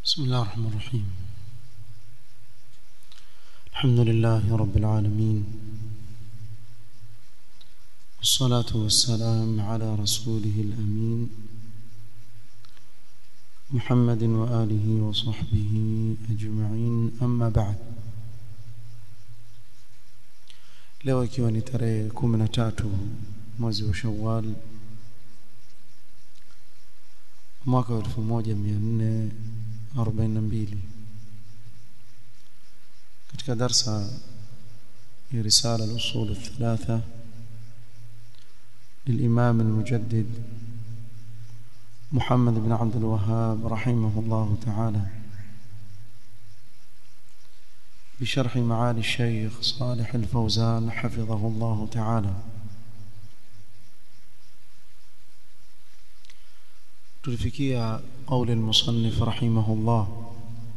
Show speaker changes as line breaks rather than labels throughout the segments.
بسم الله الرحمن الرحيم. الحمد لله رب العالمين، والصلاة والسلام على رسوله الأمين محمد وآله وصحبه أجمعين، أما بعد. leo ikiwa ni tarehe 13 mwezi wa Shawwal mwaka 1442 katika darsa ya risala al-usul al-thalatha للإمام المجدد محمد بن عبد الوهاب رحمه الله تعالى بشرح معالي الشيخ صالح الفوزان حفظه الله تعالى. تلفكي قول المصنف رحمه الله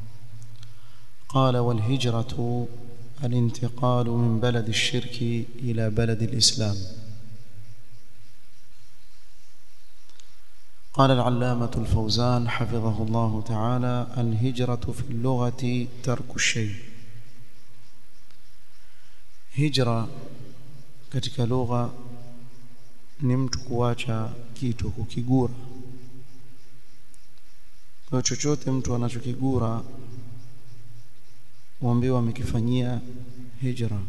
قال: والهجرة الانتقال من بلد الشرك إلى بلد الإسلام. قال العلامة الفوزان حفظه الله تعالى: الهجرة في اللغة ترك الشيء. هجرة katika lugha ni mtu kuacha kitu, kukigura. Kwa chochote mtu anachokigura huambiwa amekifanyia hijra.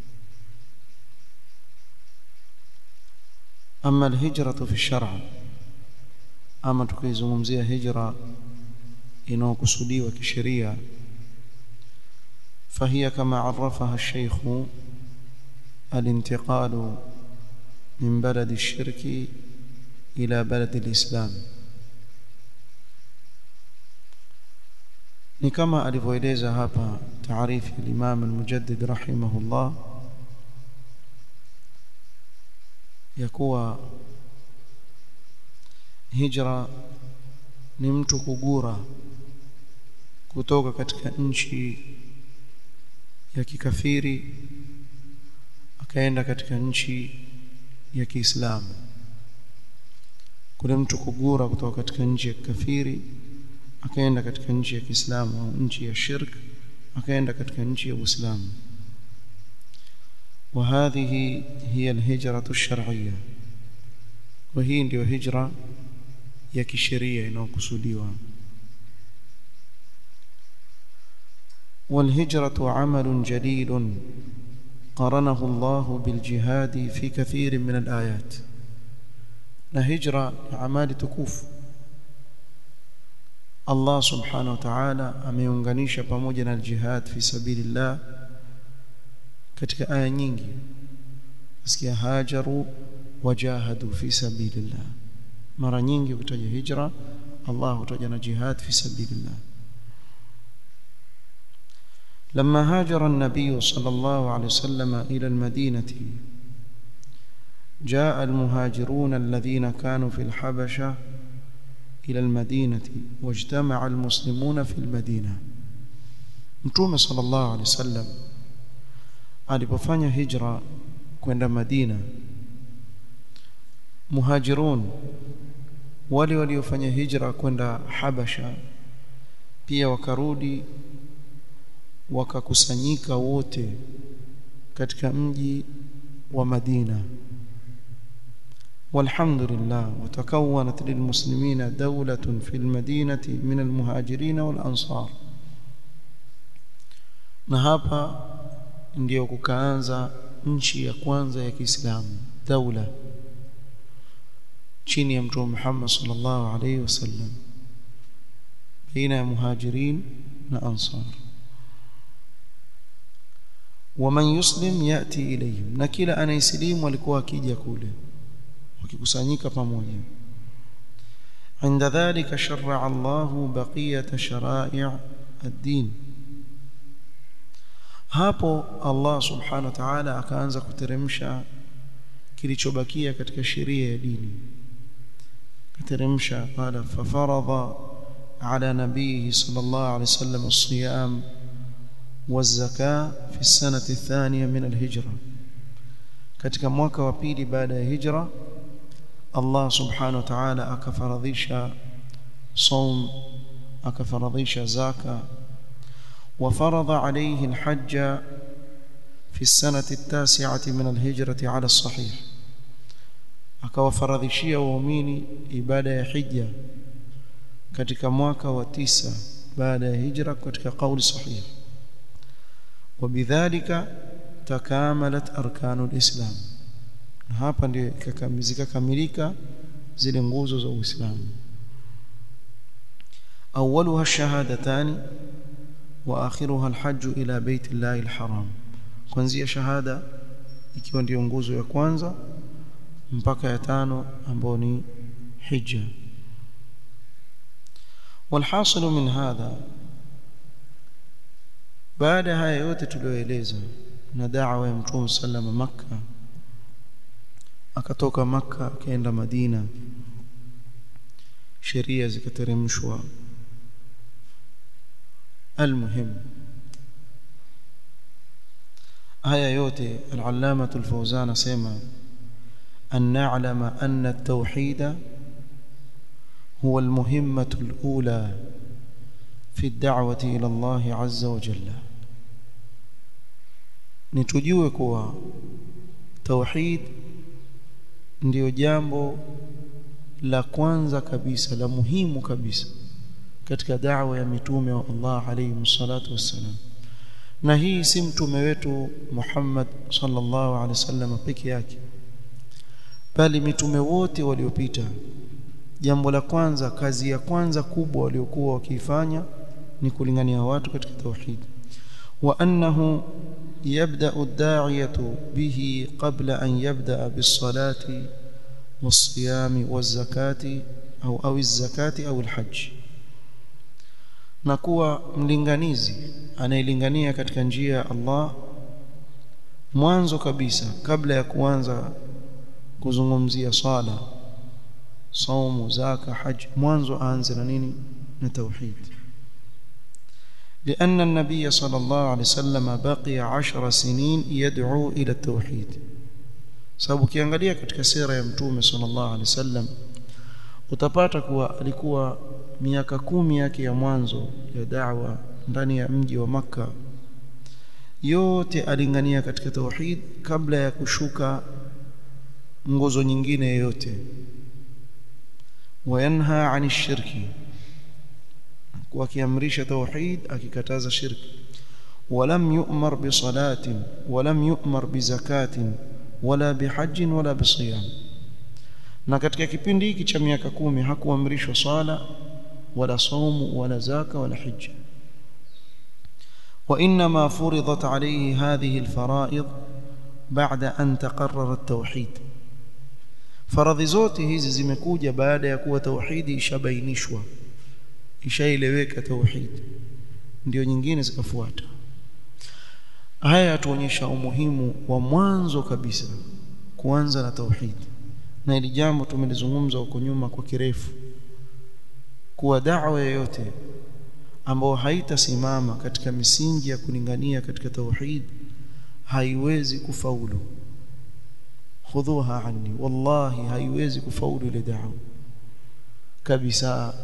Ama alhijratu fi shar'a, ama tukizungumzia hijra inayokusudiwa kisheria, فهي كما عرفها الشيخ الانتقال من بلد الشرك إلى بلد الإسلام. ni kama alivyoeleza hapa taarifu al-Imam al-Mujaddid rahimahullah ya kuwa hijra ni mtu kugura kutoka katika nchi ya kikafiri akaenda katika nchi ya Kiislamu. Kule mtu kugura kutoka katika nchi ya kikafiri akaenda katika nchi ya Kiislamu au nchi ya shirk akaenda katika nchi ya Uislamu. وهذه هي الهجرة الشرعية. وهي ndio hijra ya kisheria inayokusudiwa. والهجرة عمل جليل قرنه الله بالجهاد في كثير من الآيات. na hijra ni amali tukufu. Allah subhanahu wa ta'ala ameunganisha pamoja na jihad fi sabilillah katika aya nyingi. Asikia hajaru wajahadu fi sabilillah. Mara nyingi ukitaja hijra Allah hutaja na jihad fi sabilillah. لما هاجر النبي صلى الله عليه وسلم إلى المدينة جاء المهاجرون الذين كانوا في الحبشة إلى المدينة واجتمع المسلمون في المدينة. Mtume صلى الله عليه وسلم alipofanya hijra kwenda Madina, muhajirun wale waliofanya hijra kwenda Habasha pia wakarudi wakakusanyika wote katika mji wa Madina. والحمد لله وتكونت للمسلمين دولة في المدينة من المهاجرين والأنصار. na hapa ndio kukaanza nchi ya kwanza ya Kiislamu, daula chini ya Mtume Muhammad sallallahu alayhi wasallam, baina ya muhajirin na ansar. ومن يسلم يأتي إليهم. na kila anayesilimu alikuwa akija kule wakikusanyika pamoja. عند ذلك شرع الله بقية شرائع الدين. hapo Allah subhanahu wa ta'ala akaanza kuteremsha kilichobakia katika sheria ya dini. kateremsha qala fafaradha ala nabiyhi sallallahu alayhi wasallam as-siyam waz-zakah fi as-sanati ath-thaniya min al-hijra. katika mwaka wa pili baada ya hijra Allah subhanahu wa ta'ala akafaradhisha saum akafaradhisha zaka وفرض عليه الحج في السنة 9 من الهجرة على الصحيح akawafaradhishia waumini ibada ya hija katika mwaka wa 9 baada ya hijra katika kauli sahihi وبذلك تكاملت أركان الإسلام hapa ndio zikakamilika zile nguzo za Uislamu أولها الشهادتان وآخرها الحج إلى بيت الله الحرام kuanzia shahada ikiwa ndio nguzo ya kwanza mpaka ya tano ambayo ni hija والحاصل من هذا baada haya yote tulioeleza na da'wa ya Mtume sallama Makka akatoka Makka akaenda Madina sheria zikateremshwa المهم haya yote al-Allama al-Fawzan asema an na'lama anna at-tauhid huwa al-muhimmatu al-ula fi ad-da'wati ila Allah 'azza wa jalla nitujue kuwa tauhid ndio jambo la kwanza kabisa la muhimu kabisa katika da'wa ya mitume wa Allah alayhi msalatu wassalam na hii si mtume wetu Muhammad sallallahu alaihi wasallam peke yake bali mitume wote waliopita jambo la kwanza kazi ya kwanza kubwa waliokuwa wakiifanya ni kulingania watu katika tauhid wa annahu yabda'u ad-da'iyatu bihi qabla an yabda'a bis-salati was-siyami waz-zakati au az-zakati au al-hajj na kuwa mlinganizi anayelingania katika njia ya Allah mwanzo kabisa kabla ya kuanza kuzungumzia sala saumu zaka haj mwanzo aanze na nini na tauhid لأن النبي صلى الله عليه وسلم بقي 10 سنين يدعو إلى التوحيد sababu kiangalia katika sira ya mtume sallallahu alaihi wasallam utapata kuwa alikuwa miaka 10 yake ya mwanzo ya da'wa ndani ya mji wa Makka yote alingania katika tauhid kabla ya kushuka nguzo nyingine yoyote wayanha 'ani shirki kwa kiamrisha tauhid akikataza shirki walam yu'mar bi salatin walam yu'mar bi zakatin wala bi hajjin wala bi siyam na katika kipindi hiki cha miaka 10 hakuamrishwa sala wala saumu wala zaka wala hija وانما فرضت عليه هذه الفرائض بعد ان تقرر التوحيد faradhi zote hizi zimekuja baada ya kuwa tauhidi ishabainishwa ishaeleweka tauhid ndio nyingine zikafuata haya yatuonyesha umuhimu wa mwanzo kabisa kuanza na tauhid na ili jambo tumelizungumza huko nyuma kwa kirefu kuwa da'wa yoyote ambayo haitasimama katika misingi ya kulingania katika tauhid haiwezi kufaulu khudhuha anni wallahi haiwezi kufaulu ile da'wa kabisa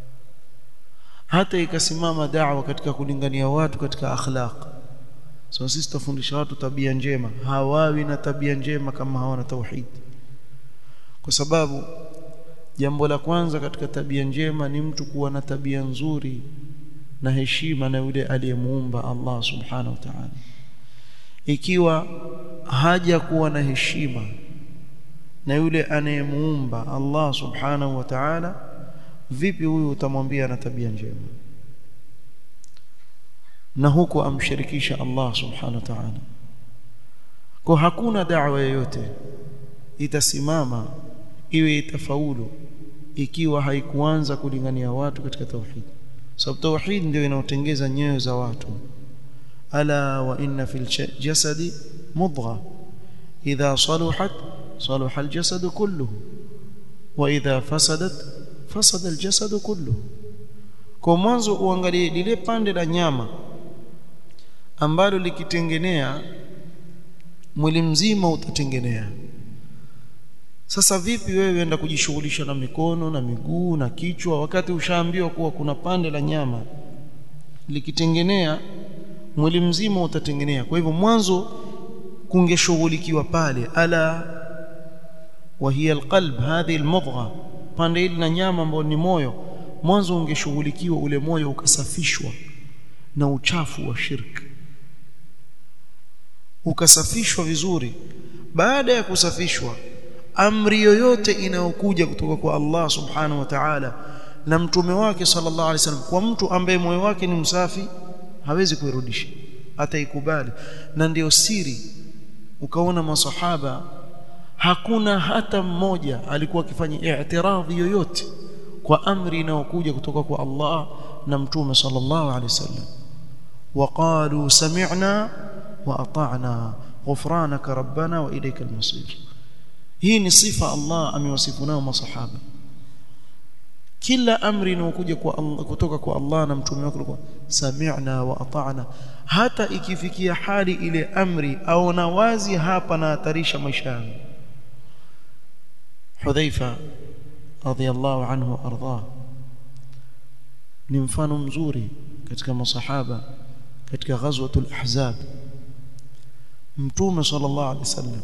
hata ikasimama da'wa katika kulingania watu katika akhlaq so sisi tufundisha watu tabia njema hawawi na tabia njema kama hawana tauhid kwa sababu jambo la kwanza katika tabia njema ni mtu kuwa na tabia nzuri na heshima na yule aliyemuumba Allah subhanahu wa ta'ala ikiwa haja kuwa na heshima na yule anayemuumba Allah subhanahu wa ta'ala vipi huyu utamwambia na tabia njema na huko amshirikisha Allah subhanahu wa ta'ala kwa hakuna da'wa yoyote itasimama iwe itafaulu ikiwa haikuanza kulingania watu katika tauhid sababu tauhid ndio inaotengeza nyoyo za watu ala wa inna fil jasadi mudgha idha saluhat salaha al jasad kulluhu wa idha fasadat fasada al jasad kulluhu kwa mwanzo uangalie lile pande la nyama ambalo likitengenea mwili mzima utatengenea Sasa vipi wewe enda kujishughulisha na mikono na miguu na kichwa wakati ushaambiwa kuwa kuna pande la nyama likitengenea mwili mzima utatengenea? Kwa hivyo mwanzo kungeshughulikiwa pale, ala wa hiya alqalb, hadhi almudgha, pande ile na nyama ambayo ni moyo, mwanzo ungeshughulikiwa ule moyo ukasafishwa na uchafu wa shirki, ukasafishwa vizuri. Baada ya kusafishwa, amri yoyote inayokuja kutoka kwa Allah subhanahu wa ta'ala na mtume wake sallallahu alaihi wasallam kwa mtu ambaye moyo wake ni msafi, hawezi kuirudisha, ataikubali. Na ndio siri ukaona masahaba hakuna hata mmoja alikuwa akifanya i'tiradhi yoyote kwa amri inayokuja kutoka kwa Allah na mtume sallallahu alaihi wasallam. Waqalu sami'na wa ata'na ghufranaka rabbana wa ilayka al-masir. Hii ni sifa Allah amewasifu nayo masahaba. Kila amri inayokuja kwa Allah kutoka kwa Allah na mtume wake kwa sami'na wa ata'na, hata ikifikia hali ile amri au nawazi hapa na hatarisha maisha yangu. Hudhaifa radhiyallahu anhu arda ni mfano mzuri katika masahaba. Katika ghazwatul ahzab, mtume sallallahu alaihi wasallam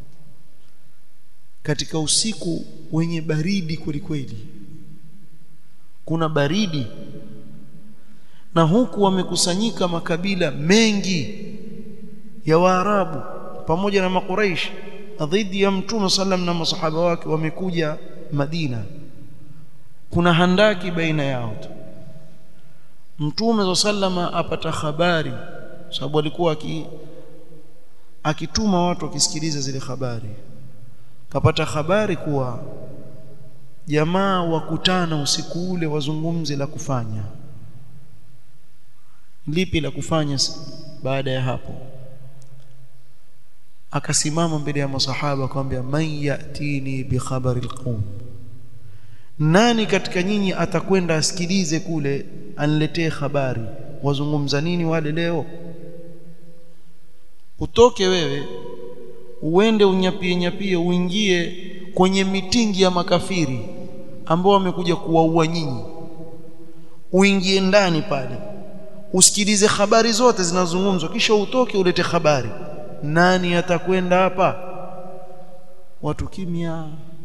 katika usiku wenye baridi kweli, kuna baridi na huku wamekusanyika makabila mengi ya Waarabu pamoja na Makuraish dhidi ya mtume sallam na masahaba wake, wamekuja Madina. Kuna handaki baina yao tu. Mtume sallama apata habari, sababu alikuwa akituma watu wakisikiliza zile habari. Kapata habari kuwa jamaa wakutana usiku ule wazungumze la kufanya. Lipi la kufanya? Baada ya hapo akasimama mbele ya masahaba akamwambia, man yatini bi khabari alqawm, nani katika nyinyi atakwenda asikilize kule aniletee habari wazungumza nini wale leo? Utoke wewe uende unyapie uingie kwenye mitingi ya makafiri ambao wamekuja kuwaua nyinyi, uingie ndani pale usikilize habari zote zinazozungumzwa, kisha utoke ulete habari. Nani atakwenda hapa? Watu kimya.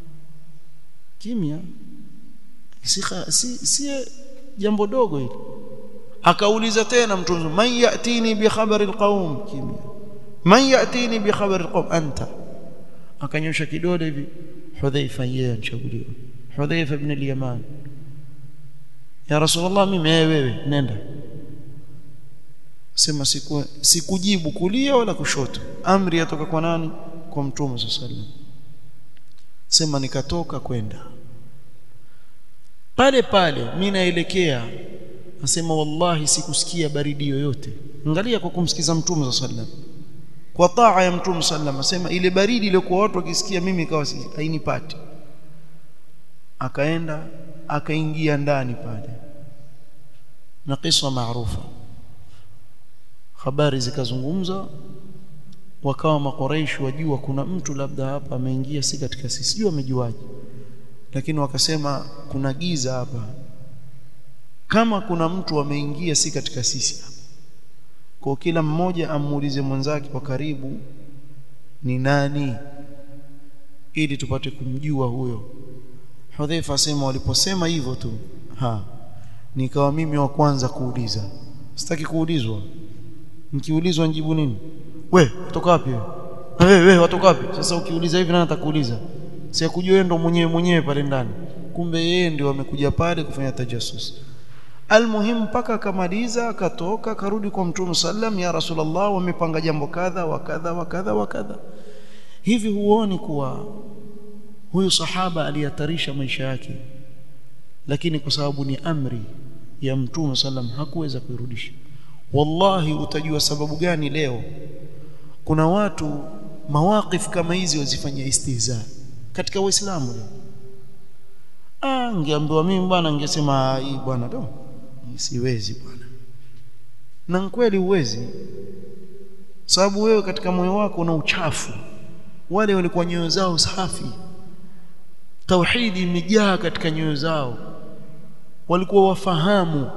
Si jambo dogo hili. Akauliza tena mtume, man yatini bi khabari alqawm, kimya. Man yatini bi khabari alqawm anta. Akanyosha kidole hivi, Hudhaifa yeye anachaguliwa, Hudhaifa ibn al-Yaman. Ya Rasulullah, mimi wewe nenda. Sema sikujibu kulia wala kushoto, amri yatoka kwa nani? Kwa mtume sallallahu alaihi wasallam. Sema nikatoka kwenda pale mimi naelekea, nasema wallahi sikusikia baridi yoyote. Angalia, kwa kumsikiza mtume sallallahu alaihi wasallam, kwa taa ya mtume sallallahu, asema ile baridi ile kwa watu wakisikia, mimi ikawa hainipati. Akaenda akaingia ndani pale, na kisa maarufa, habari zikazungumza, wakawa Makuraishi wajua kuna mtu labda hapa ameingia si katika sisi, sijui amejuaje, lakini wakasema kuna giza hapa, kama kuna mtu ameingia si katika sisi hapa, kwa kila mmoja amuulize mwenzake kwa karibu ni nani, ili tupate kumjua huyo. Hudhaifa asema waliposema hivyo tu, nikawa mimi wa kwanza kuuliza. Sitaki kuulizwa. Nikiulizwa njibu nini? We kutoka wapi wewe? Wewe watoka wapi? Sasa ukiuliza hivi nani atakuuliza? Si akujua yeye ndo mwenyewe pale ndani, kumbe yeye ndio amekuja pale kufanya tajassus. Almuhimu mpaka akamaliza, akatoka, karudi kwa mtume sallam, ya Rasulullah, wamepanga jambo kadha wa kadha wa kadha wa kadha. Hivi huoni kuwa huyu sahaba alihatarisha maisha yake, lakini kwa sababu ni amri ya mtume sallam hakuweza kuirudisha? Wallahi utajua sababu gani leo kuna watu mawaqif kama hizi wazifanyia istihza katika Uislamu leo. Angeambiwa mimi bwana, ningesema hii bwana ndo siwezi bwana. Na kweli uwezi, sababu wewe katika moyo wako una uchafu. Wale walikuwa nyoyo zao safi, tauhidi imejaa katika nyoyo zao, walikuwa wafahamu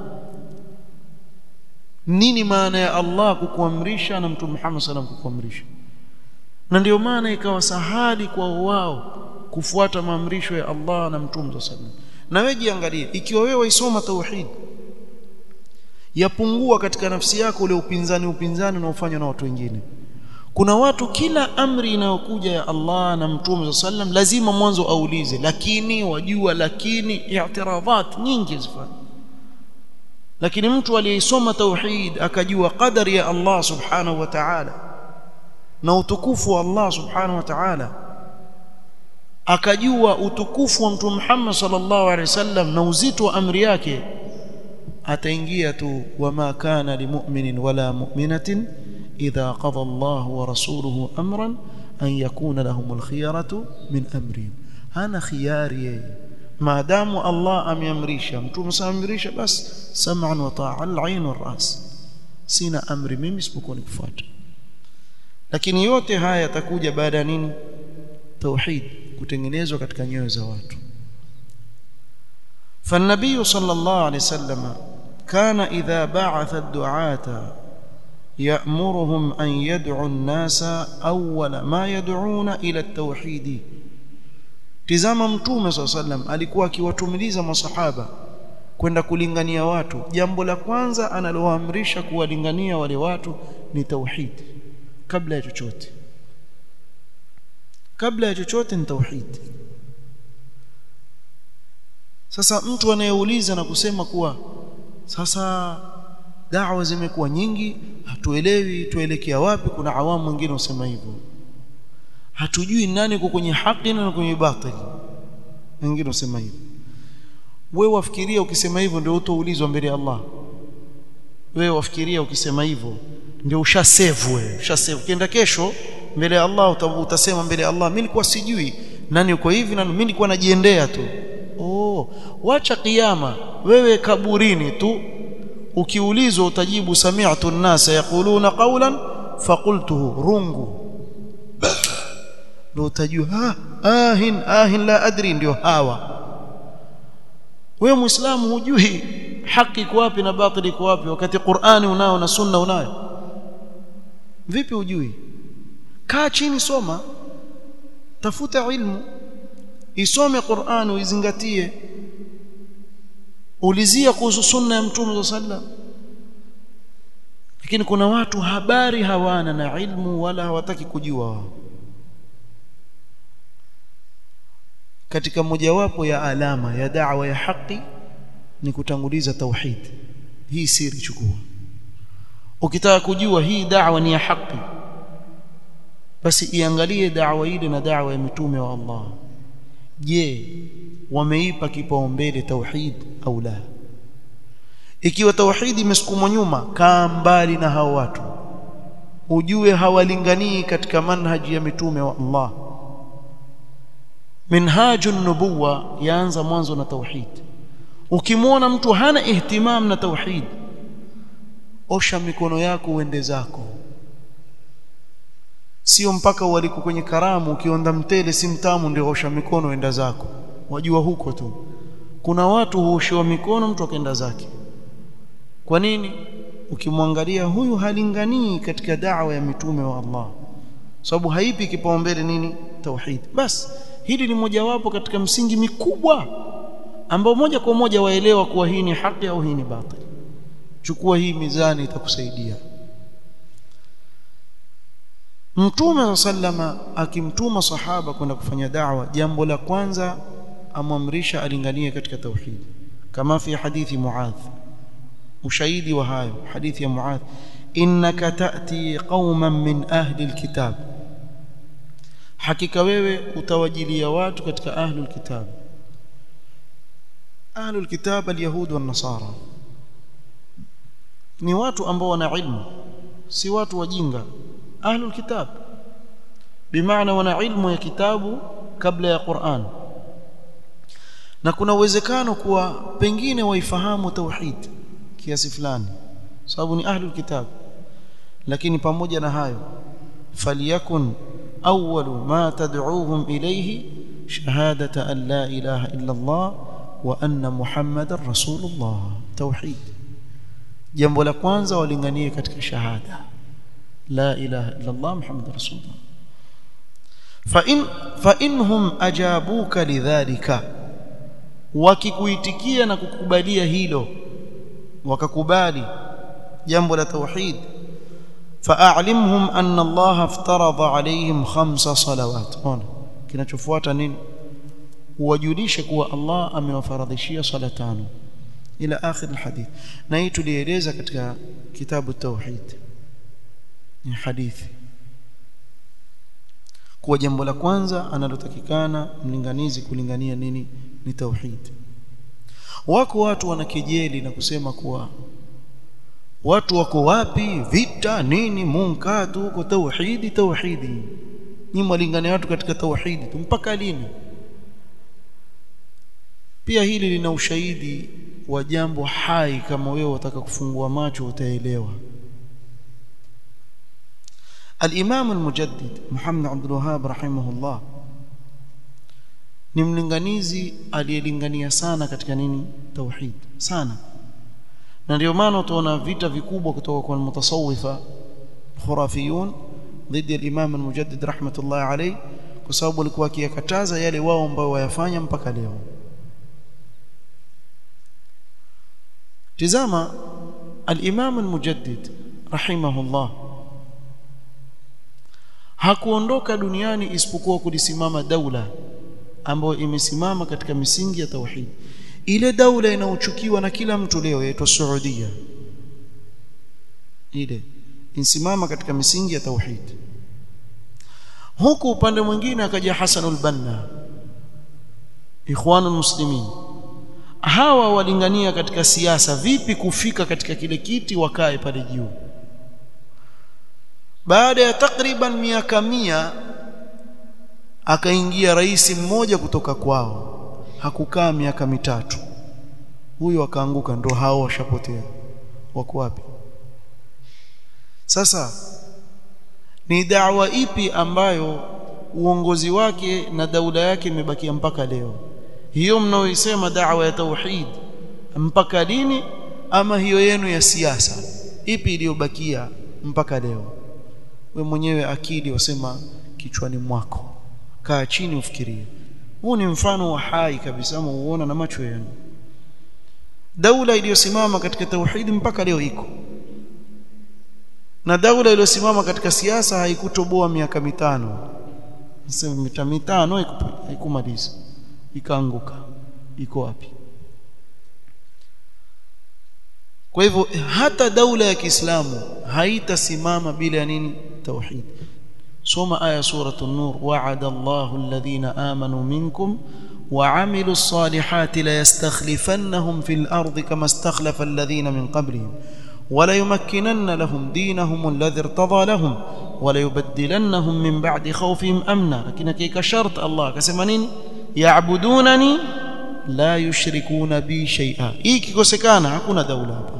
nini maana ya Allah kukuamrisha na Mtume Muhammad sallallahu alaihi wasallam kukuamrisha, na ndio maana ikawa sahali kwa wao kufuata maamrisho ya Allah na Mtume sallallahu alaihi wasallam. Na wewe jiangalie, ikiwa wewe waisoma tauhid, yapungua katika nafsi yako ule upinzani unaofanywa na watu wengine. Kuna watu kila amri inayokuja ya Allah na Mtume sallallahu alaihi wasallam lazima mwanzo aulize, lakini wajua, lakini i'tiradhat nyingi zifanya. Lakini mtu aliyesoma tauhid akajua qadari ya Allah subhanahu wa ta'ala na utukufu wa Allah subhanahu wa ta'ala, akajua utukufu wa Mtume Muhammad sallallahu alaihi wasallam na uzito wa amri yake, ataingia tu, wama kana limu'minin wala mu'minatin idha qada Allah wa rasuluhu amran an yakuna lahumul khiyaratu min amrihim. Hana khiyari yeye, maadamu Allah ameamrisha, Mtume ameamrisha, basi sam'an wa ta'a, al-ain wal-ras, sina amri mimi isipokuwa ni kufuata. Lakini yote haya yatakuja baada ya nini? Tauhid kutengenezwa katika nyoyo za watu. فالنبي صلى الله عليه وسلم كان إذا بعث الدعاة يأمرهم أن يدعوا الناس أول ما يدعون إلى التوحيد. Tizama Mtume صلى الله عليه وسلم alikuwa akiwatumiliza masahaba kwenda kulingania watu, jambo la kwanza analowaamrisha kuwalingania wale watu ni tauhid. Kabla ya chochote ni tauhid. Sasa mtu anayeuliza na kusema kuwa sasa da'wa zimekuwa nyingi, hatuelewi tuelekea wapi, kuna awamu wengine wasema hivyo, hatujui nani uko kwenye haki na kwenye batili, wengine wasema hivyo. Wewe wafikiria ukisema hivyo ndio utaulizwa mbele ya Allah? Wewe wafikiria ukisema hivyo ndio ushasave? Wewe ushasave, kienda kesho mbele ya Allah utasema mbele ya Allah, mimi nilikuwa sijui nani uko hivi na mimi nilikuwa najiendea tu. Wacha kiyama, wewe kaburini tu ukiulizwa utajibu sami'tu an-nasa yaquluna qawlan faqultuhu, rungu ndio utajua ahin la adri, ndio hawa. Wewe Muislamu hujui haki iko wapi na batili iko wapi, wakati Qur'ani unao na sunna unayo? Vipi hujui? Kaa chini, soma, tafuta ilmu, isome Qur'an uizingatie, ulizia kuhusu sunna ya Mtume sallallahu alaihi wasallam. Lakini kuna watu habari hawana na ilmu wala hawataki kujua wao. Katika mojawapo ya alama ya da'wa ya haki ni kutanguliza tauhid. Hii siri chukua. Ukitaka kujua hii da'wa ni ya haki, basi iangalie da'wa ile na da'wa ya mitume wa Allah. Je, wameipa kipaumbele tauhid au la? Ikiwa tauhid imesukumwa nyuma, kaa mbali na hao watu, ujue hawalinganii katika manhaji ya mitume wa Allah. Minhajun nubuwa yaanza mwanzo na tauhid. Ukimwona mtu hana ihtimam na tauhid, osha mikono yako uende zako. Sio mpaka waliko kwenye karamu ukionda mtele si mtamu ndio osha mikono uenda zako. Wajua huko tu kuna watu huoshewa mikono mtu akaenda zake. Kwa nini? Ukimwangalia huyu halinganii katika da'wa ya mitume wa Allah, sababu haipi kipaumbele nini? Tauhid. Bas hili ni mojawapo katika msingi mikubwa ambao moja kwa moja waelewa kuwa hii ni haki au hii ni batili. Chukua hii mizani, itakusaidia. Mtume sallama akimtuma sahaba kwenda kufanya da'wa, jambo la kwanza amamrisha alinganie katika tauhid, kama fi hadithi Muadh. Ushahidi wa hayo hadithi ya Muadh, innaka ta'ti qauman min ahli alkitab, hakika wewe utawajilia watu katika ahli alkitab. Ahli alkitab alyahud wan nasara ni watu ambao wana ilmu, si watu wajinga. Ahli alkitab bimaana wana ilmu ya kitabu kabla ya Qur'an, na kuna uwezekano kuwa pengine waifahamu tauhid kiasi fulani sababu ni ahli alkitab. Lakini pamoja na hayo, faliyakun awwalu ma tad'uuhum ilayhi shahadata an la ilaha illa Allah wa anna Muhammadar Rasulullah. Tauhid, jambo la kwanza walinganie katika shahada la ilaha illa Allah Muhammadur Rasulullah. fa inhum ajabuka lidhalika, wakikuitikia na kukubalia hilo, wakakubali jambo la tauhid, fa'alimhum anna Allah aftarada alayhim 5 salawat. Ona kinachofuata nini? Wajulishe kuwa Allah amewafaradhishia sala 5 ila akhir alhadith. Na hii tulieleza katika kitabu tauhid, ni hadithi kwa jambo la kwanza analotakikana mlinganizi kulingania nini? Ni tauhid. Wako watu wanakejeli na kusema kuwa watu wako wapi, vita nini, munkatu huko, tauhidi. Ni mlingania watu katika tauhidi mpaka lini? Pia hili lina ushahidi wa jambo hai, kama wewe unataka kufungua macho utaelewa. Al-Imam al-Mujaddid Muhammad Abdul Wahhab rahimahullah ni mlinganizi aliyelingania sana katika nini? Tauhid sana. Na ndio maana utaona vita vikubwa kutoka kwa mutasawwifa khurafiyun dhidi ya Imam al-Mujaddid rahmatullah alayhi, kwa sababu alikuwa akiyakataza yale wao ambao wayafanya mpaka leo. Tazama al-Imam al-Mujaddid rahimahullah hakuondoka duniani isipokuwa kulisimama daula ambayo imesimama katika misingi ya tauhid. Ile daula inaochukiwa na kila mtu leo yaitwa Saudia, ile insimama katika misingi ya tauhid. Huku upande mwingine akaja Hasanul Banna, Ikhwanul Muslimin. Hawa walingania katika siasa, vipi kufika katika kile kiti wakae pale juu. Baada ya takriban miaka 100 akaingia rais mmoja kutoka kwao, hakukaa miaka 3 huyo akaanguka, ndo hao washapotea. Wako wapi sasa? Ni da'wa ipi ambayo uongozi wake na daula yake imebakia mpaka leo? Hiyo mnaoisema da'wa ya tauhid mpaka lini? Ama hiyo yenu ya siasa ipi iliyobakia mpaka leo? We mwenyewe akili wasema kichwani mwako, kaa chini ufikirie. Huu ni mfano wa hai kabisa, uona na macho yenu. Daula iliyosimama katika tauhid mpaka leo iko, na daula iliyosimama katika siasa haikutoboa miaka 5. Sasa miaka 5 haikumaliza, ikaanguka. Iko wapi? Kwa hivyo hata daula ya Kiislamu haitasimama bila ya nini? Tauhid. Soma aya suratu an-Nur, wa'ada Allahu alladhina amanu minkum وعملوا الصالحات ليستخلفنهم في الأرض كما استخلف الذين من قبلهم وليمكنن لهم دينهم الذي ارتضى لهم وليبدلنهم من بعد خوفهم أمنا. لكن كيك شرط الله كسمانين يعبدونني لا يشركون بي شيئا. Hiki kosekana hakuna daula hapa,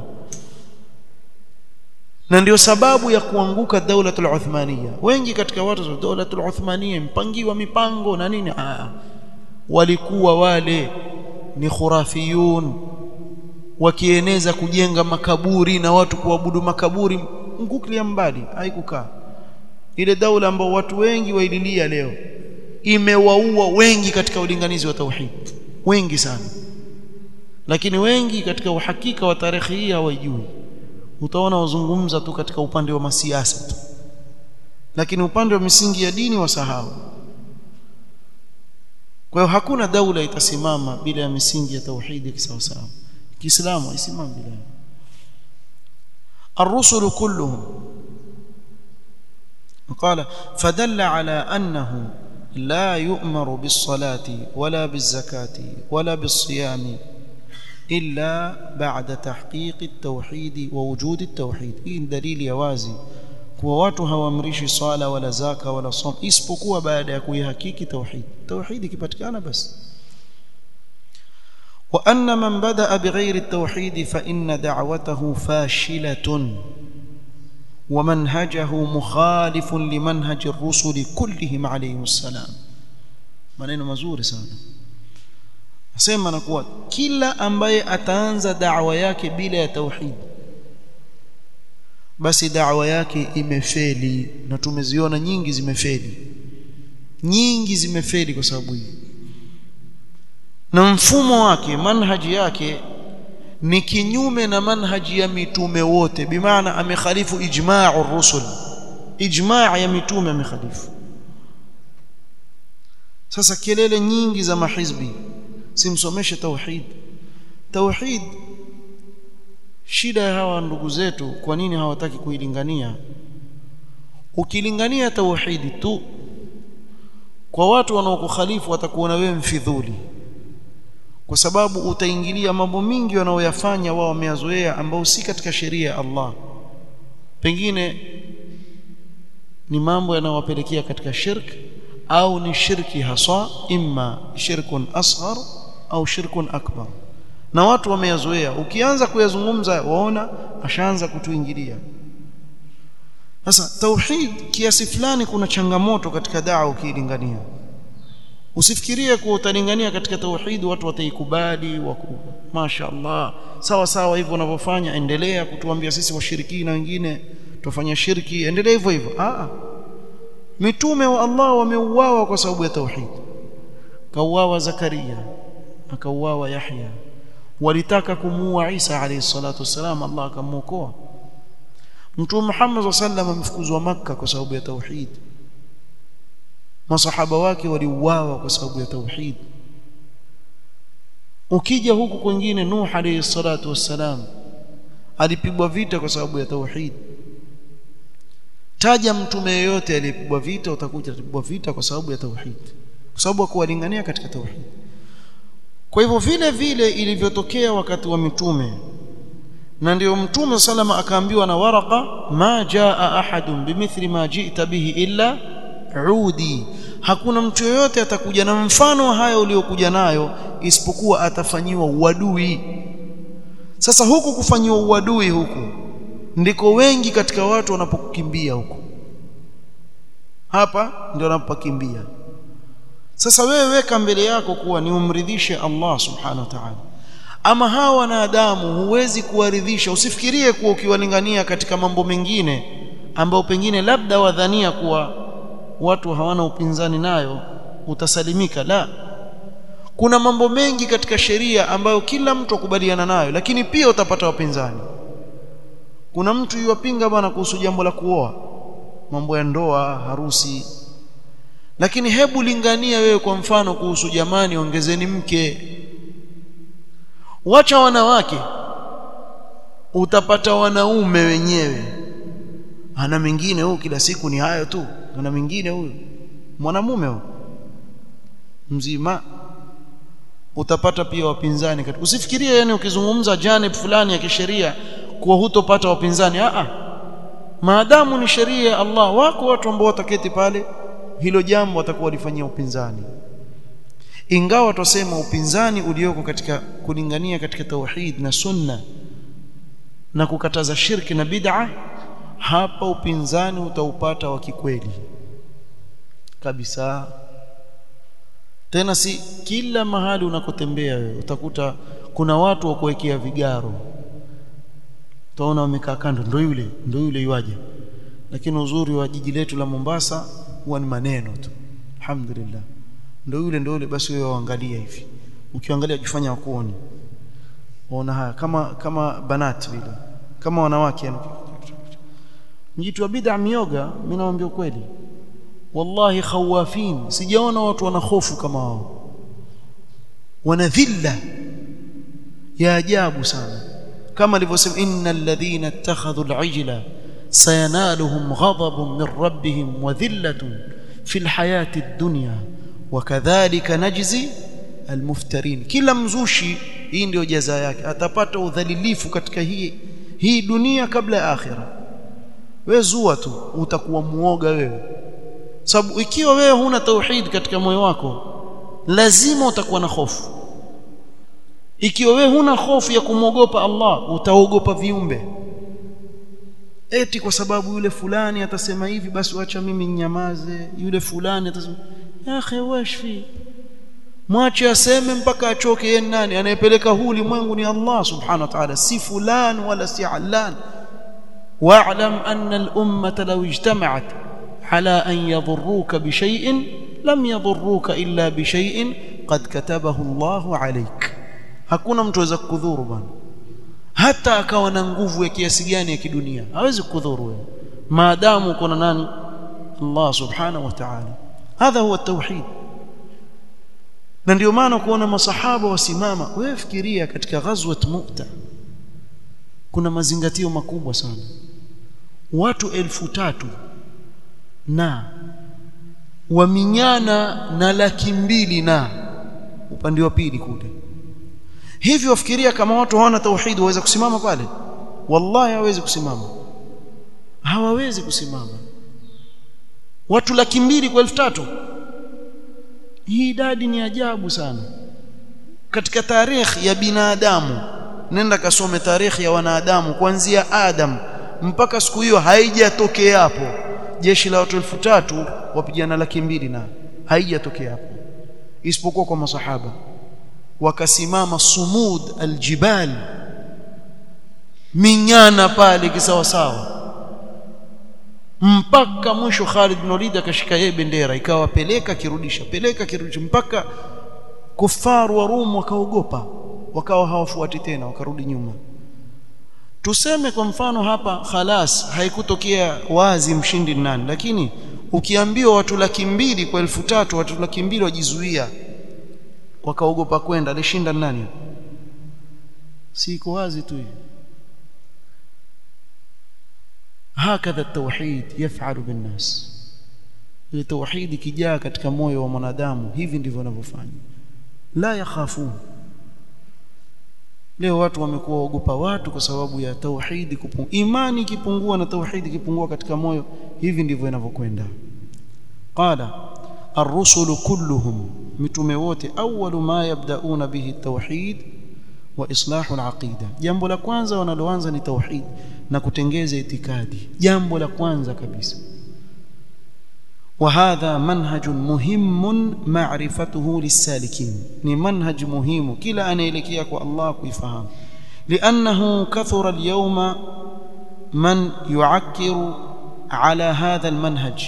na ndio sababu ya kuanguka daulatul Uthmania. Wengi katika watu wa daulatul Uthmania mpangiwa mipango na nini, walikuwa wale ni khurafiyun, wakieneza kujenga makaburi na watu kuabudu makaburi. Nguklia mbali, haikukaa ile daula ambao watu wengi waililia leo. Imewaua wengi katika ulinganizi wa tauhid, wengi sana, lakini wengi katika uhakika wa tarehe hii hawajui. Utaona wazungumza tu katika upande wa masiasa tu, lakini upande wa misingi ya dini wasahau. Kwa hiyo hakuna daula itasimama bila ya misingi ya tauhid kisawasawa. Kiislamu haisimami bila. الرسل كلهم قال فدل على أنه لا يؤمر بالصلاة ولا بالزكاة ولا بالصيام إلا بعد تحقيق التوحيد ووجود التوحيد. hii dalili ya wazi kwa watu hawaamrishi sala wala zaka wala som isipokuwa baada ya kuihakiki tauhid. Tauhid ikipatikana basi. wa anna man badaa bighairi at-tauhid fa inna da'watahu fashilatun wa manhajahu mukhalifun limanhaji ar-rusul kullihim alayhim assalam. maneno mazuri sana. Nasema na kuwa kila ambaye ataanza da'wa yake bila ya tauhid, basi da'wa yake imefeli, na tumeziona nyingi zimefeli kwa sababu hii. Na mfumo wake, manhaji yake ni kinyume na manhaji ya mitume wote, bimaana amekhalifu ijma'u rusul, ijma' ya mitume amekhalifu. Sasa kelele nyingi za mahizbi, simsomeshe tauhid. Shida ya hawa ndugu zetu, kwa nini hawataki kuilingania? Ukilingania tauhidi tu kwa watu wanaokukhalifu, watakuona wewe mfidhuli, kwa sababu utaingilia mambo mingi wanaoyafanya wao wameyazoea, ambao si katika sheria ya Allah. Pengine ni mambo yanayowapelekea katika shirk, au ni shirki haswa, imma shirkun asghar au shirkun akbar, na watu wameyazoea. Ukianza kuyazungumza waona ashaanza kutuingilia. Sasa tauhid kiasi fulani kuna changamoto katika da'wa ukilingania. Usifikirie kuwa utalingania katika tauhid watu wataikubali, mashaallah sawa sawa hivyo unavyofanya, endelea kutuambia sisi washirikina wengine tufanya shirki, endelea hivyo hivyo. Mitume wa Allah wameuawa kwa sababu ya tauhid. Kauawa Zakaria, akauawa Yahya. Walitaka kumuua Isa alayhi salatu wasalam, Allah akamuokoa. Mtume Muhammad sallallahu alayhi wasallam amefukuzwa Makkah kwa sababu ya tauhid. Masahaba wake waliuawa kwa sababu ya tauhid. Ukija huku kwingine, Nuh alayhi salatu wasalam alipigwa vita kwa sababu ya tauhid. Taja mtume yeyote aliyepigwa vita, utakuja kupigwa vita kwa sababu ya tauhid, kwa sababu kuwalingania katika tauhid. Kwa hivyo vile vile ilivyotokea wakati wa mitume, na ndio mtume salama akaambiwa na Waraqa, ma jaa ahadun bimithli ma ji'ta bihi illa udi, hakuna mtu yoyote atakuja na mfano haya uliokuja nayo isipokuwa atafanyiwa uadui. Sasa huku kufanyiwa uadui huku ndiko wengi katika watu wanapokukimbia huko, hapa ndio wanapokimbia. Sasa wewe weka mbele yako kuwa ni umridhishe Allah subhanahu wa ta'ala. Ama hawa wanadamu huwezi kuwaridhisha. Usifikirie kuwa ukiwalingania katika mambo mengine ambao pengine labda wadhania kuwa watu hawana upinzani nayo utasalimika. La, kuna mambo mengi katika sheria ambayo kila mtu akubaliana nayo, lakini pia utapata wapinzani. Kuna mtu yuwapinga bwana kuhusu jambo la kuoa, mambo ya ndoa, harusi, lakini hebu lingania wewe kwa mfano kuhusu jamani ongezeni mke, wacha wanawake, utapata wanaume wenyewe. Ana mengine huyu kila siku ni hayo tu, ana mengine huyu mwanamume huyu mzima, utapata pia wapinzani katika. Usifikirie yani ukizungumza janib fulani ya kisheria kuwa hutopata wapinzani. Maadamu ni sheria ya Allah, wako watu ambao wataketi pale hilo jambo watakuwa walifanyia upinzani. Ingawa tusema upinzani ulioko katika kulingania katika tauhid na sunna na kukataza shirki na bid'a, hapa upinzani utaupata wa kikweli kabisa. Tena si kila mahali unakotembea wewe utakuta kuna watu wa kuwekea vigaro, utaona wamekaa kando, ndio yule yuaje. Lakini uzuri wa jiji letu la Mombasa huwa ni maneno tu, alhamdulillah, ndio yule basi wewe waangalia hivi, ukiangalia jifanya wakuoni, waona haya kama banati vile, kama wanawake yani. Mjitu wa bid'a mioga, mimi naambia ukweli wallahi khawafin, sijaona watu wana hofu kama wao, wana dhilla ya ajabu sana. Kama alivyosema innal ladhina ittakhadhu al-ijla sayanaluhum ghadabun min rabbihim wa dhillatun fil hayati ad-dunya wa kadhalika najzi al-muftarin. Kila mzushi hii ndio jaza yake, atapata udhalilifu katika hii dunia kabla ya akhira. Wewe zua tu utakuwa muoga wewe, sababu ikiwa wewe huna tauhid katika moyo wako lazima utakuwa na hofu. Ikiwa wewe huna hofu ya kumwogopa Allah, utaogopa viumbe. Eti kwa sababu yule fulani atasema hivi basi acha mimi nyamaze, yule fulani atasema ya akhi washfi, mwache aseme mpaka achoke. Yeye nani anayepeleka huu ulimwengu? Ni Allah subhanahu wa ta'ala, si fulan wala si allan. wa'lam anna al-ummata law ijtama'at ala an yadhurruka bi shay'in lam yadhurruka illa bi shay'in qad katabahu Allahu alayk. Hakuna mtu aweza kukudhuru bwana, hata akawa na nguvu ya kiasi gani ya kidunia, hawezi kukudhuru wewe maadamu uko na nani? Allah subhanahu wa ta'ala. Hadha huwa at-tauhid. Na ndio maana kuona masahaba wasimama. Wewe fikiria katika ghazwat Mu'ta kuna mazingatio makubwa sana, watu 3,000 na waminyana na 200,000 na upande wa pili kule. Hivyo wafikiria kama watu hawana tauhid waweza kusimama pale? Wallahi hawezi kusimama, hawawezi kusimama. Watu 200,000 kwa 3,000, hii idadi ni ajabu sana katika tarikhi ya binadamu. Nenda kasome tarikhi ya wanadamu kuanzia Adam mpaka siku hiyo, haijatokea hapo jeshi la watu 3,000 wapigana 200,000 na haijatokea hapo, isipokuwa kwa masahaba. Wakasimama sumud aljibal, minyana pale kisawa sawa, mpaka mwisho Khalid bin Walid akashika yeye bendera, ikawa peleka kirudisha, peleka kirudisha, mpaka kufaru wa Rum wakaogopa, wakawa hawafuati tena, wakarudi nyuma. Tuseme kwa mfano hapa khalas haikutokea wazi mshindi nani, lakini ukiambiwa watu 200,000 kwa 3,000, watu 200,000 wajizuia wakaogopa kwenda, alishinda nani? Si iko wazi tu hivi. Hakadha tauhid yafalu bin nas. Ile tauhid ikijaa katika moyo wa mwanadamu, hivi ndivyo wanavyofanya, la yakhafun. Leo watu wamekuwa waogopa watu kwa sababu ya tauhid kupungua. Imani ikipungua na tauhid ikipungua katika moyo, hivi ndivyo inavyokwenda. Qala ar-rusulu kulluhum, mitume wote, awwalu ma yabda'una bihi at-tauhid wa islahu al-aqida. Jambo la kwanza wanaloanza ni tauhid na kutengeza itikadi, jambo la kwanza kabisa. وهذا منهج مهم معرفته للسالكين، ni manhaj muhimu kila anaelekea kwa Allah kuifahamu. لأنه كثر اليوم من يعكر على هذا المنهج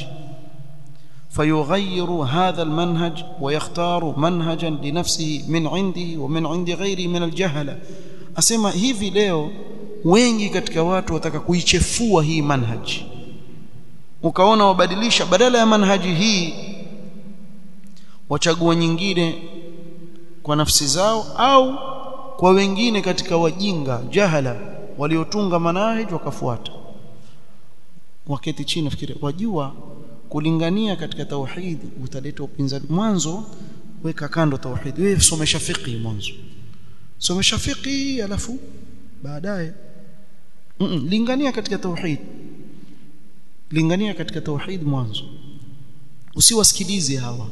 فيغير هذا المنهج ويختار منهجا لنفسه من عنده ومن عند غيره من الجهلة. asema hivi leo wengi katika watu wataka kuichefua hii manhaji, ukaona wabadilisha, badala ya manhaji hii wachagua nyingine kwa nafsi zao au kwa wengine katika wajinga jahala waliotunga manhaji wakafuata. Wakati chini nafikiri wajua kulingania katika tauhid utaleta upinzani. Mwanzo weka kando tauhid, wewe somesha fiqh mwanzo, somesha fiqh alafu baadaye lingania katika tauhid, lingania katika tauhid mwanzo, usiwasikilize hawa.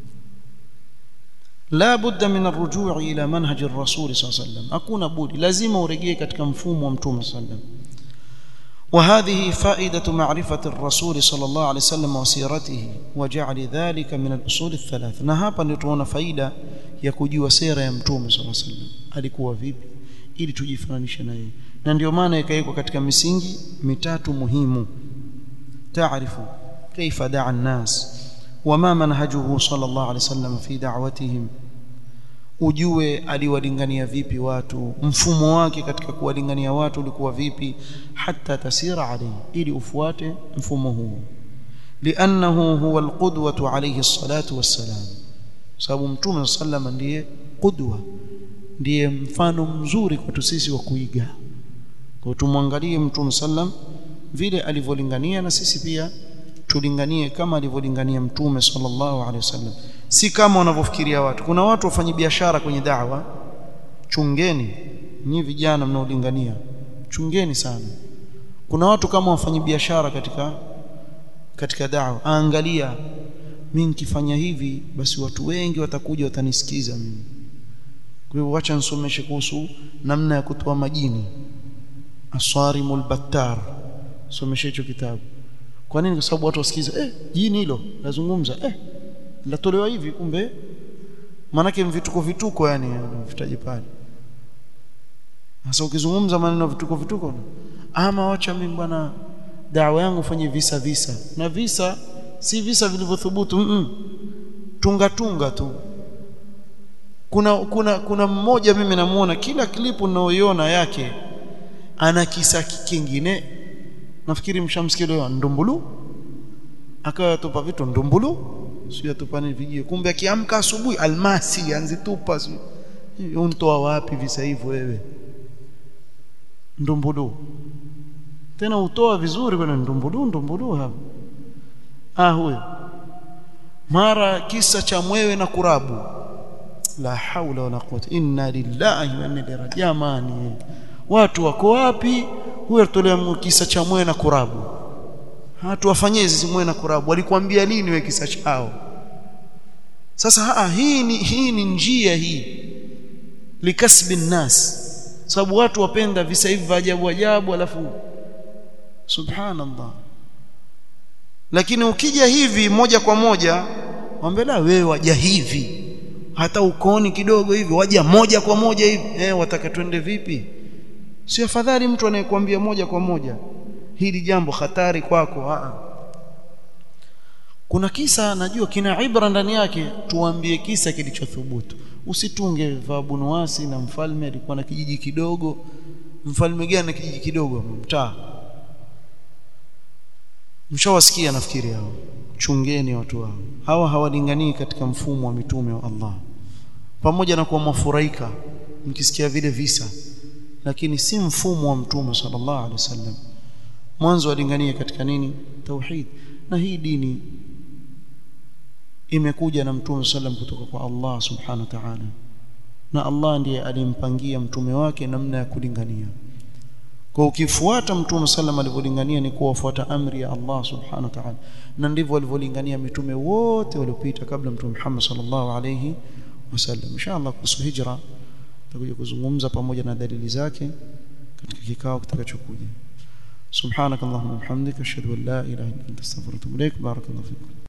la budda min arrujui ila manhaj ar-rasul sallallahu alayhi wasallam, hakuna budi, lazima urejee katika mfumo wa mtume sallallahu alayhi wasallam. وهذه فائدة معرفة الرسول صلى الله عليه وسلم وسيرته وجعل ذلك من الأصول الثلاث. na hapa ndio tunaona faida ya kujua sera ya mtume صلى الله عليه وسلم, alikuwa vipi, ili tujifananishe na yeye. Na ndio maana ikaikwa katika misingi mitatu muhimu. تعرف كيف دعا الناس وما منهجه صلى الله عليه وسلم في دعوتهم, ujue aliwalingania vipi watu, mfumo wake katika kuwalingania watu ulikuwa vipi, hata tasira alayhi, ili ufuate mfumo huo. li'annahu huwa alqudwatu alayhi salatu wassalam, sababu mtume sallallahu ndiye qudwa, ndiye mfano mzuri kwetu sisi wa kuiga. Kwa tumwangalie mtume sallallahu vile alivyolingania, na sisi pia tulinganie kama alivyolingania mtume sallallahu alaihi wasallam, si kama wanavyofikiria watu. Kuna watu wafanya biashara kwenye da'wa, chungeni ni vijana mnaolingania, chungeni sana. Kuna watu kama wafanya biashara katika da'wa, angalia mimi nikifanya hivi basi watu wengi watakuja watanisikiza mimi, kwa hiyo acha nisomeshe kuhusu namna ya kutoa majini, Asarimul Battar, someshe hicho kitabu. Kwa nini? Kwa sababu watu wasikiza, jini hilo lazungumza, latolewa hivi, kumbe manake vituko yani vitaje pale. Sasa ukizungumza maneno vituko ama wacha mimi bwana da'wa yangu fanye visa na visa si visa vilivyothubutu tunga tu. Kuna mmoja mimi namuona kila klipu ninayoiona yake ana kisa kingine, nafikiri mshamsikia leo Ndumbulu akawa tupa vitu Ndumbulu sio tupani vijio, kumbe akiamka asubuhi almasi anzitupa sio untoa wapi visa hivyo wewe Ndumbulu tena utoa vizuri kwa Ndumbulu hapo huyo mara kisa cha mwewe na kurabu. La haula wala quwwata inna lillahi wa inna ilaihi raji'un. Jamani, watu wako wapi? Huyo tolea kisa cha mwewe na kurabu, hatu wafanyie hizi mwewe na kurabu, walikwambia lini wewe kisa chao? Sasa hii ni njia hii likasbi nnas, sababu watu wapenda visa hivi ajabu alafu subhanallah. Lakini ukija hivi moja kwa moja wambela wewe waja hivi, hata ukoni kidogo hivi waja moja kwa moja hivi, wataka twende vipi? Si afadhali mtu anayekwambia moja kwa moja hili jambo hatari kwako? Kuna kisa najua kina ibra ndani yake, tuambie kisa kilichothubutu. Usitunge Abu Nuwasi na mfalme alikuwa na kijiji kidogo. Mfalme gani na kijiji kidogo? Mtaa. Mshawasikia nafikiri hao. Chungeni watu hao. Hawa hawalinganii katika mfumo wa mitume wa Allah. Pamoja na kuwa mafurika mkisikia vile visa, lakini si mfumo wa mtume sallallahu alaihi wasallam. Mwanzo walingania katika nini? Tauhid. Na hii dini imekuja na mtume sallam kutoka kwa Allah subhanahu wa ta'ala, na Allah ndiye alimpangia mtume wake namna ya kulingania. Kwa ukifuata mtume sallam alivyolingania ni kufuata amri ya Allah subhanahu wa ta'ala, na ndivyo alivyolingania mitume wote waliopita kabla mtume Muhammad sallallahu alayhi wasallam. Inshallah kuhusu hijra tutakuja kuzungumza pamoja na dalili zake katika kikao kitakachokuja. Subhanakallahumma wa bihamdika ashhadu an la ilaha illa anta astaghfiruka wa atubu ilaik. Barakallahu fikum.